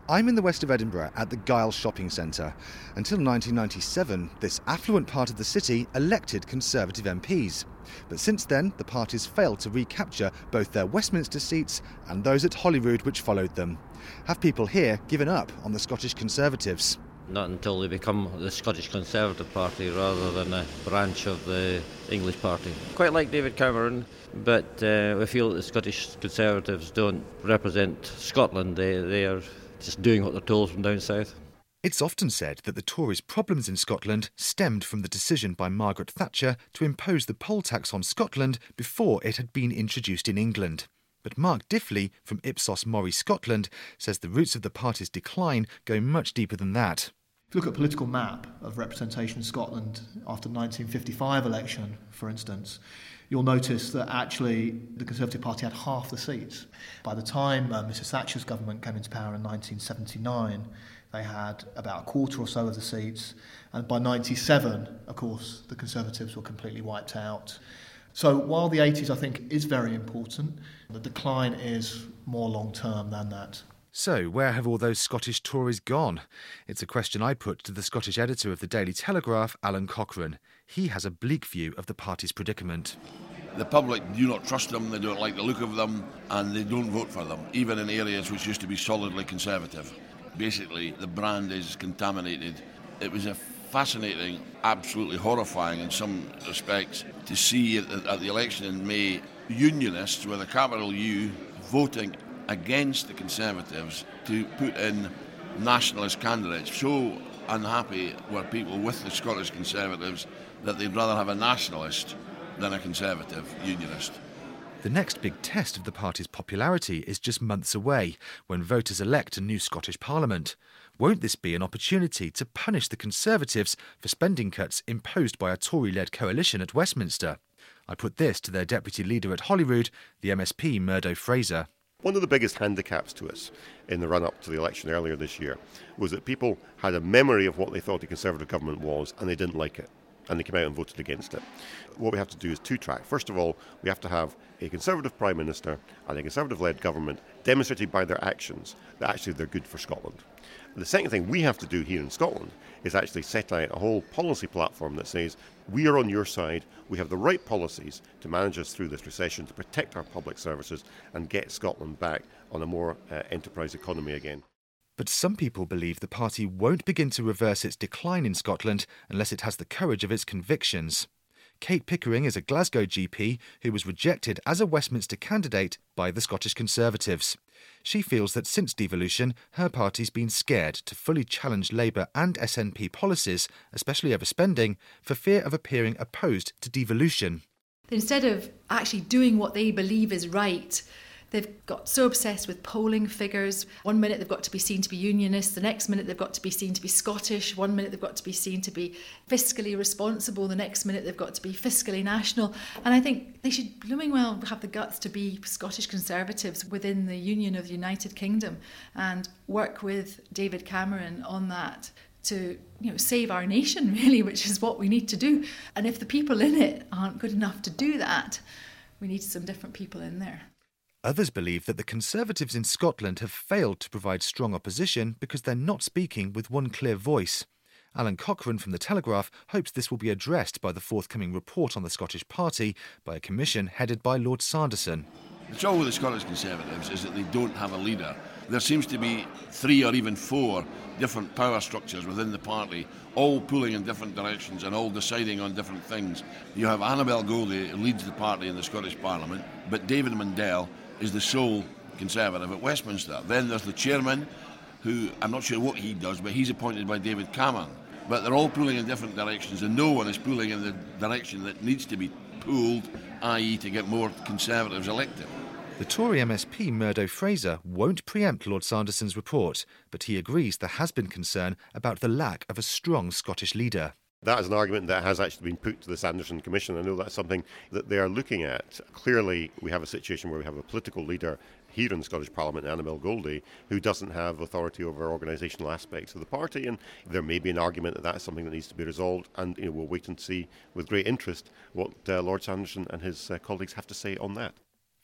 I'm in the west of Edinburgh at the Gyle Shopping Centre. Until 1997, this affluent part of the city elected Conservative MPs. But since then, the parties failed to recapture both their Westminster seats and those at Holyrood which followed them. Have people here given up on the Scottish Conservatives? Not until they become the Scottish Conservative Party rather than a branch of the English Party. Quite like David Cameron, but we feel that the Scottish Conservatives don't represent Scotland. They are just doing what they're told from down south. It's often said that the Tories' problems in Scotland stemmed from the decision by Margaret Thatcher to impose the poll tax on Scotland before it had been introduced in England. But Mark Diffley from Ipsos Mori Scotland says the roots of the party's decline go much deeper than that. If you look at a political map of representation in Scotland after the 1955 election, for instance, you'll notice that actually the Conservative Party had half the seats. By the time Mrs Thatcher's government came into power in 1979, they had about a quarter or so of the seats. And by 1997, of course, the Conservatives were completely wiped out. So while the 80s, I think, is very important, the decline is more long-term than that. So, where have all those Scottish Tories gone? It's a question I put to the Scottish editor of the Daily Telegraph, Alan Cochrane. He has a bleak view of the party's predicament. The public do not trust them, they don't like the look of them, and they don't vote for them, even in areas which used to be solidly Conservative. Basically, the brand is contaminated. It was a fascinating, absolutely horrifying in some respects, to see at the election in May, Unionists with a capital U voting against the Conservatives to put in nationalist candidates. So unhappy were people with the Scottish Conservatives that they'd rather have a nationalist than a Conservative Unionist. The next big test of the party's popularity is just months away, when voters elect a new Scottish Parliament. Won't this be an opportunity to punish the Conservatives for spending cuts imposed by a Tory-led coalition at Westminster? I put this to their deputy leader at Holyrood, the MSP Murdo Fraser. One of the biggest handicaps to us in the run-up to the election earlier this year was that people had a memory of what they thought a Conservative government was, and they didn't like it, and they came out and voted against it. What we have to do is two-track. First of all, we have to have a Conservative Prime Minister and a Conservative-led government demonstrated by their actions that actually they're good for Scotland. And the second thing we have to do here in Scotland is actually set out a whole policy platform that says we are on your side, we have the right policies to manage us through this recession, to protect our public services and get Scotland back on a more enterprise economy again. But some people believe the party won't begin to reverse its decline in Scotland unless it has the courage of its convictions. Kate Pickering is a Glasgow GP who was rejected as a Westminster candidate by the Scottish Conservatives. She feels that since devolution, her party's been scared to fully challenge Labour and SNP policies, especially over spending, for fear of appearing opposed to devolution. Instead of actually doing what they believe is right, they've got so obsessed with polling figures. One minute they've got to be seen to be unionists, the next minute they've got to be seen to be Scottish, one minute they've got to be seen to be fiscally responsible, the next minute they've got to be fiscally national. And I think they should blooming well have the guts to be Scottish Conservatives within the Union of the United Kingdom and work with David Cameron on that to save our nation, really, which is what we need to do. And if the people in it aren't good enough to do that, we need some different people in there. Others believe that the Conservatives in Scotland have failed to provide strong opposition because they're not speaking with one clear voice. Alan Cochrane from The Telegraph hopes this will be addressed by the forthcoming report on the Scottish Party by a commission headed by Lord Sanderson. The trouble with the Scottish Conservatives is that they don't have a leader. There seems to be 3 or even 4 different power structures within the party, all pulling in different directions and all deciding on different things. You have Annabel Goldie, who leads the party in the Scottish Parliament, but David Mundell is the sole Conservative at Westminster. Then there's the chairman, who I'm not sure what he does, but he's appointed by David Cameron. But they're all pulling in different directions, and no one is pulling in the direction that needs to be pulled, i.e. to get more Conservatives elected. The Tory MSP Murdo Fraser won't preempt Lord Sanderson's report, but he agrees there has been concern about the lack of a strong Scottish leader. That is an argument that has actually been put to the Sanderson Commission. I know that's something that they are looking at. Clearly, we have a situation where we have a political leader here in the Scottish Parliament, Annabel Goldie, who doesn't have authority over organisational aspects of the party, and there may be an argument that that's something that needs to be resolved, and we'll wait and see with great interest what Lord Sanderson and his colleagues have to say on that.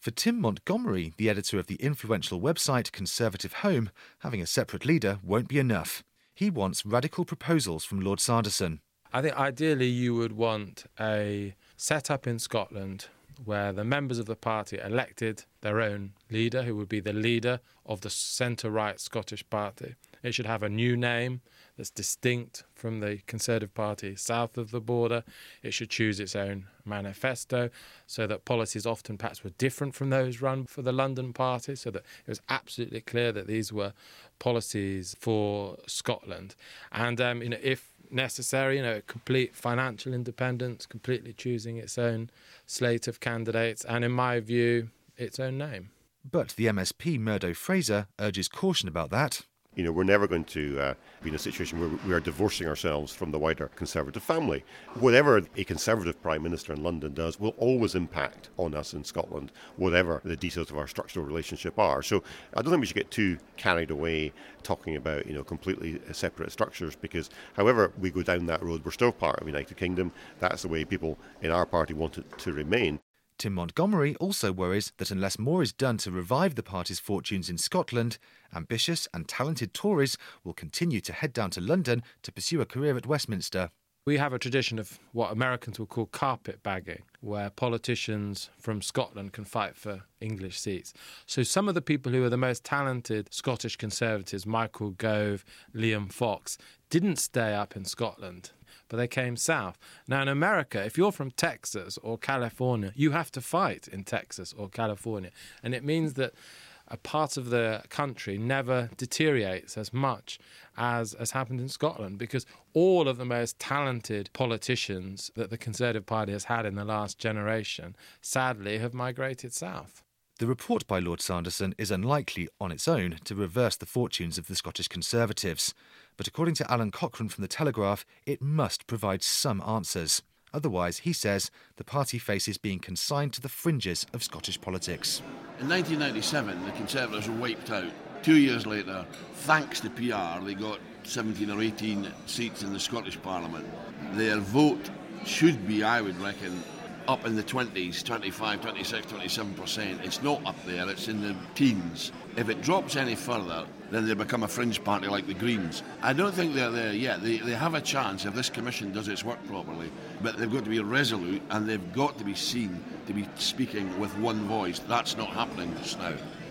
For Tim Montgomery, the editor of the influential website Conservative Home, having a separate leader won't be enough. He wants radical proposals from Lord Sanderson. I think ideally you would want a set-up in Scotland where the members of the party elected their own leader, who would be the leader of the centre-right Scottish Party. It should have a new name that's distinct from the Conservative Party south of the border. It should choose its own manifesto so that policies often perhaps were different from those run for the London Party, so that it was absolutely clear that these were policies for Scotland. And, if necessary, complete financial independence, completely choosing its own slate of candidates, and in my view, its own name. But the MSP Murdo Fraser urges caution about that. We're never going to be in a situation where we are divorcing ourselves from the wider Conservative family. Whatever a Conservative Prime Minister in London does will always impact on us in Scotland, whatever the details of our structural relationship are. So I don't think we should get too carried away talking about, completely separate structures, because however we go down that road, we're still part of the United Kingdom. That's the way people in our party want it to remain. Tim Montgomery also worries that unless more is done to revive the party's fortunes in Scotland, ambitious and talented Tories will continue to head down to London to pursue a career at Westminster. We have a tradition of what Americans would call carpetbagging, where politicians from Scotland can fight for English seats. So some of the people who are the most talented Scottish Conservatives, Michael Gove, Liam Fox, didn't stay up in Scotland, but they came south. Now, in America, if you're from Texas or California, you have to fight in Texas or California. And it means that a part of the country never deteriorates as much as has happened in Scotland, because all of the most talented politicians that the Conservative Party has had in the last generation, sadly, have migrated south. The report by Lord Sanderson is unlikely on its own to reverse the fortunes of the Scottish Conservatives. But according to Alan Cochrane from The Telegraph, it must provide some answers. Otherwise, he says, the party faces being consigned to the fringes of Scottish politics. In 1997, the Conservatives were wiped out. 2 years later, thanks to PR, they got 17 or 18 seats in the Scottish Parliament. Their vote should be, I would reckon, up in the 20s, 25, 26, 27%. It's not up there, it's in the teens. If it drops any further, then they become a fringe party like the Greens. I don't think they're there yet. They have a chance if this commission does its work properly, but they've got to be resolute and they've got to be seen to be speaking with one voice. That's not happening just now.